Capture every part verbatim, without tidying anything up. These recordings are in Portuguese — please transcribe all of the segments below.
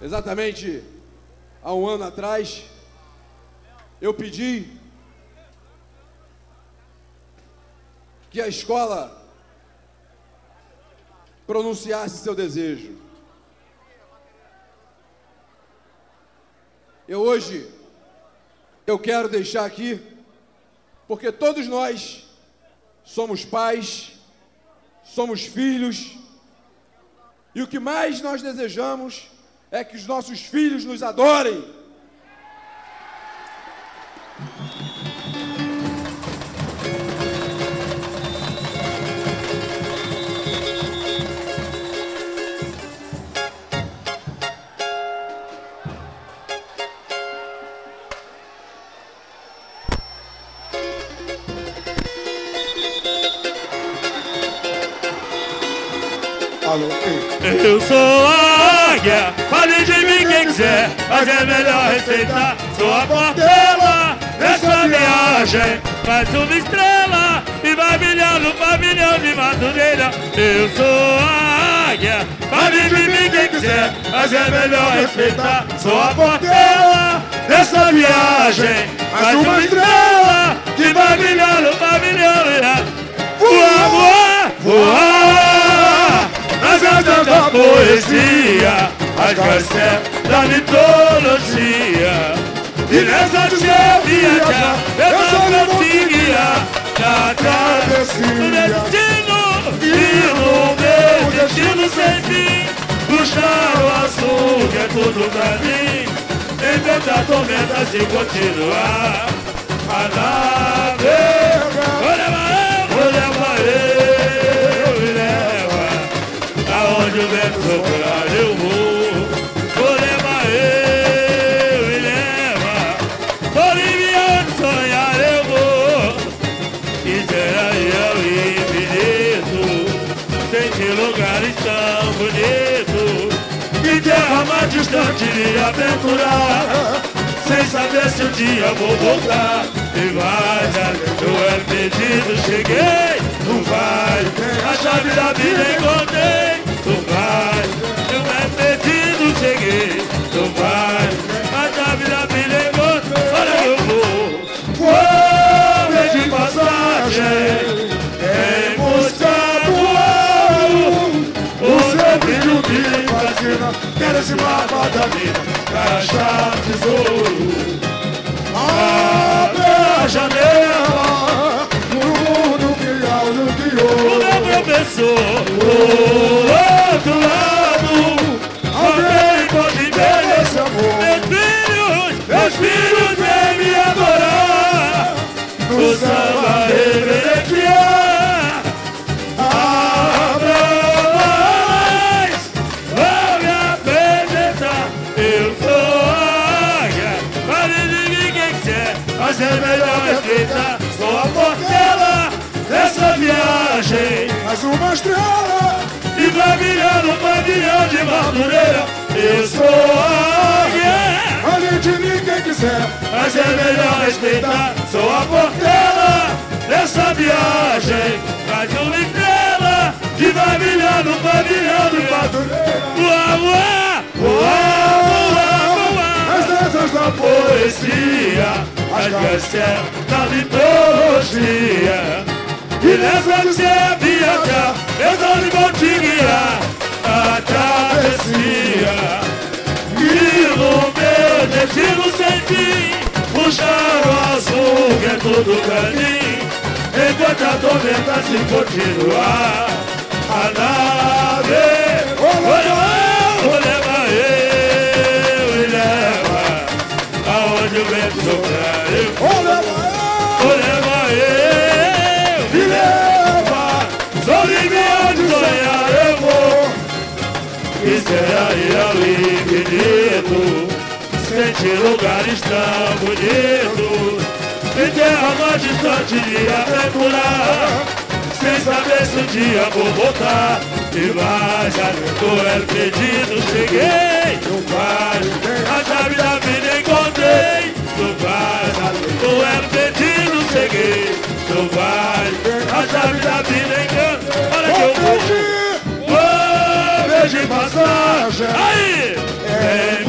Exatamente há um ano atrás, eu pedi que a escola pronunciasse seu desejo. Eu hoje, eu quero deixar aqui, porque todos nós somos pais, somos filhos, e o que mais nós desejamos é que os nossos filhos nos adorem. Alô, ei. Eu sou a águia, pode de mim quem quiser, mas é melhor respeitar. Sou a portela dessa viagem, mais uma estrela e vai brilhar no pavilhão de Madureira. Eu sou a águia, pode de mim quem quiser, mas é melhor respeitar. Sou a portela dessa viagem, mais uma estrela que vai brilhar no pavilhão. Voar, voar, voar nas asas da poesia, as garças da mitologia. E nessa de eu viajar, eu sou cantiga da travessia. Destino, e no meu destino sem fim, puxar o azul que é tudo pra mim. Enfrentar tormentas e continuar a navegar. Olha, olha, eu me leva aonde o vento soprar eu vou. Vou levar eu me leva Bolívia onde sonhar eu vou. Quiser ir ao infinito, sentir lugares tão bonitos, e terra mais distante me aventurar, sem saber se um dia vou voltar. E vai, já eu era perdido, cheguei, não vai, a chave da vida encontrei, não vai, eu era perdido, cheguei, não vai, a chave da vida encontrei. Olha eu vou, vou de passagem, em busca do ouro, o seu brilho me fascina, quero esse mapa da vida, pra achar tesouro. Abre a janela no mundo que algo criou. O meu professor, do outro lado, alguém pode ver esse amor. Meus filhos, meus filhos vêm me adorar, no samba reverenciar. Abra mais, vou me apresentar. Eu sou a águia, mas é melhor respeitar. Sou a portela dessa viagem, mais uma estrela e vai brilhar no pavilhão de Madureira. Eu sou a águia, a gente ninguém quiser, mas é melhor respeitar. Sou a portela dessa viagem, mais uma estrela que vai brilhar no pavilhão de Madureira. Voar, voar, voar, voar, voar nas asas da poesia, as garças da mitologia. E nessa de ser viajar, meus olhos vão te guiar a travessia. E no meu destino sem fim, puxar o azul que é tudo pra mim. Enquanto a tormenta se continuar a nave, vou levar eu e leva aonde o vento soprar eu vou. Vou levar eu e leva Bolívia onde sonhar eu vou. Quiser ir ao infinito, sentir lugares tão bonitos, e terra mais distante de aventurar, sem saber se um dia vou voltar. E vai, já tô era perdido, cheguei, não vai, a chave da vida encontrei. Não vai, tô era perdido, cheguei, não vai, a chave da vida encontrei. Olha que eu vou, vou, vejo em passagem, aí, é.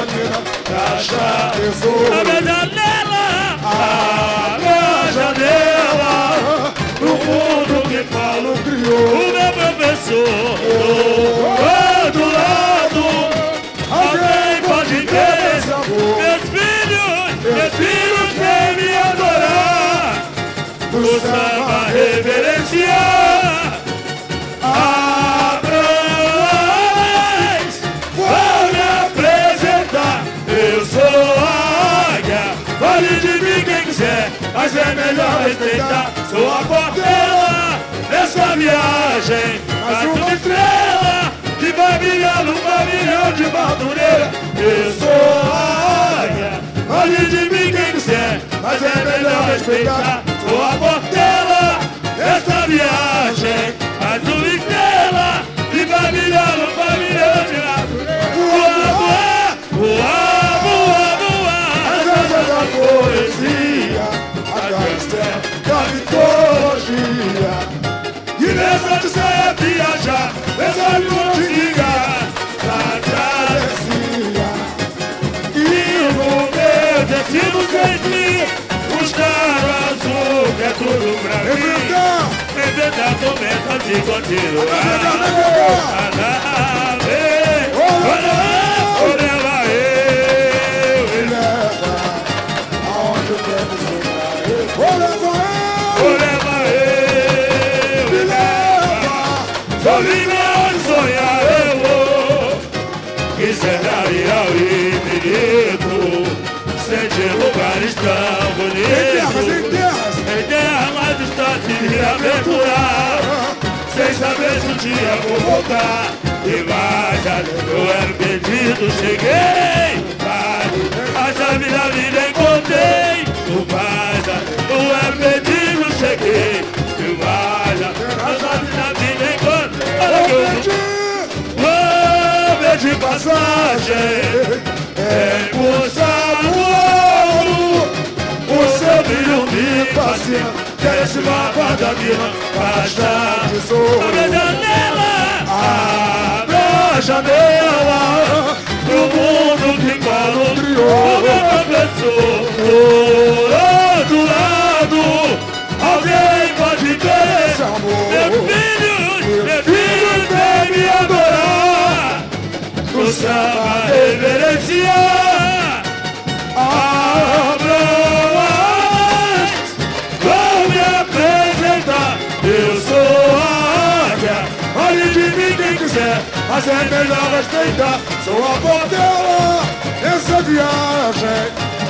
menina, Achar tesouro. Abre a janela, abre a janela, no mundo que Paulo criou. O meu professor, do outro lado, alguém pode ter esse amor. Meus filhos, meus filhos vêm me adorar, o samba reverenciar. Abraões, vou me apresentar. Eu sou a águia, fale de mim quem quiser, mas é melhor respeitar. Sou a portela dessa viagem, mais uma estrela que vai brilhar no pavilhão de Madureira. Eu sou a águia, fale de mim quem quiser, mas é melhor respeitar. Sou a portela dessa viagem, mais uma estrela que vai brilhar no pavilhão de Madureira. Voar, voar, voar, voar, As asas da poesia, a castela da mitologia. e nessa de saia viajar, nessa de antiga, pra travessia. E no meu destino sem fim, buscar o azul que é tudo pra mim. Enfrentar, Enfrentar tormentas e continuar. enfrentar, A nave, o leva eu, me leva aonde eu quero chegar. Vou levar, o leva eu, me leva. sou livre onde sonhar eu vou. Quiser ir ao infinito, sentir lugares tão Em terras, em bonitos. terras, Em terra mais distante me aventurar, sem saber se um dia vou voltar. E mais além eu era perdido, cheguei. A chave da vida encontrei. O mais além eu era perdido, cheguei. E mais além a chave da vida encontrei. Olha que eu vou pedir vou de passagem, em busca do ouro. O seu brilho me fascina, quer esse mapa da mina, basta tesouro. abre a janela, abre a janela, pro mundo que Paulo criou. O meu professor, do outro lado, alguém pode ter Esse amor. meu filho, meu filho tem me adorar, o samba reverenciar. Abraões, vou me apresentar. Eu sou a águia, olhe de mim quem quiser, Mas é melhor respeitar. Sou a portela dessa viagem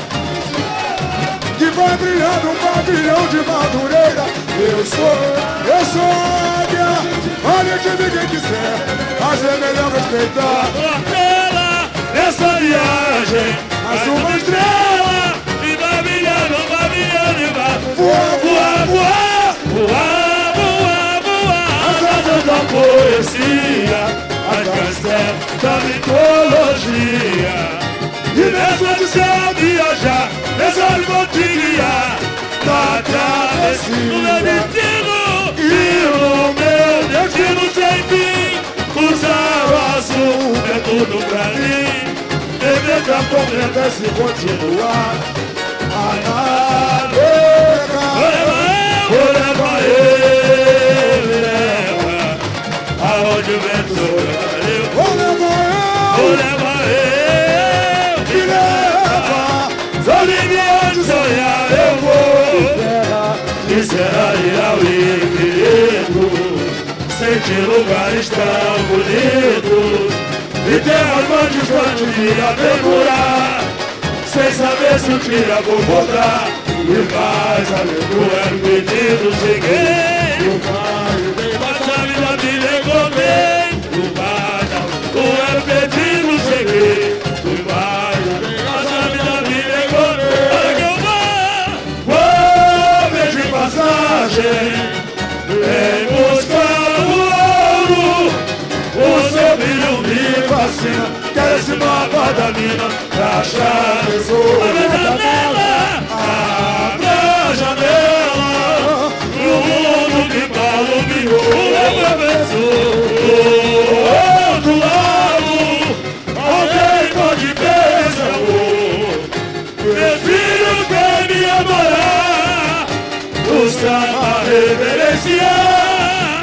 que vai brilhar no pavilhão de Madureira. Eu sou, eu sou a águia, olha de mim quem quiser, mas é melhor respeitar. portela dessa viagem, mais uma estrela e vai brilhar no pavilhão de Madureira. Voar, Voar, voar, voar, voar, voar, as asas da poesia, as castelas da mitologia. E nessa de céu viajar, nessa de montinha, da travessia. No meu destino, e no meu destino sem fim, usar o azul é tudo pra mim. Dever da tormenta se continuar. A navega, vou levar eu, me leva aonde o vento sopra. Eu Vou levar vou eu, levar eu, me leva. só livre onde sonhar eu vou. Quisera ir ao infinito, sentir lugares tão bonitos, e terras mais distantes me aventurar, sem saber se um dia vou voltar. E mais além do era pedido cheguei, o pai mas a vida me encontrei. O mais além do era pedido cheguei, o mais além mas a vida me encontrei. Olha que eu vou, vou pedir passagem, em busca do ouro. O seu brilho me fascina, quer esse mapa da mina, pra achar tesouro. Abre a janela, abre a janela, pro mundo que Paulo criou. O meu professor, do outro lado, alguém pode ver meu filho quer me adorar, o samba reverenciar.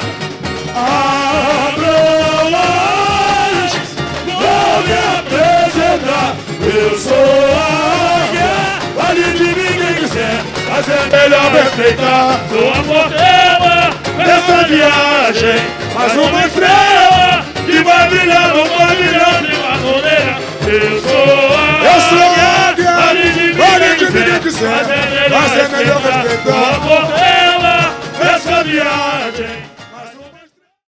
Abram olhos, vou me apresentar. Eu sou a águia, vale de mim quem quiser, mas é melhor respeitar. Sou a portela dessa viagem, mas uma estrela que vai brilhar no pavilhão de Madureira. Eu sou a Eu sou a águia, águia, vale de mim vale de quem mim quem quiser, quiser, mas é melhor mas é melhor respeitar. respeitar. Sou a portela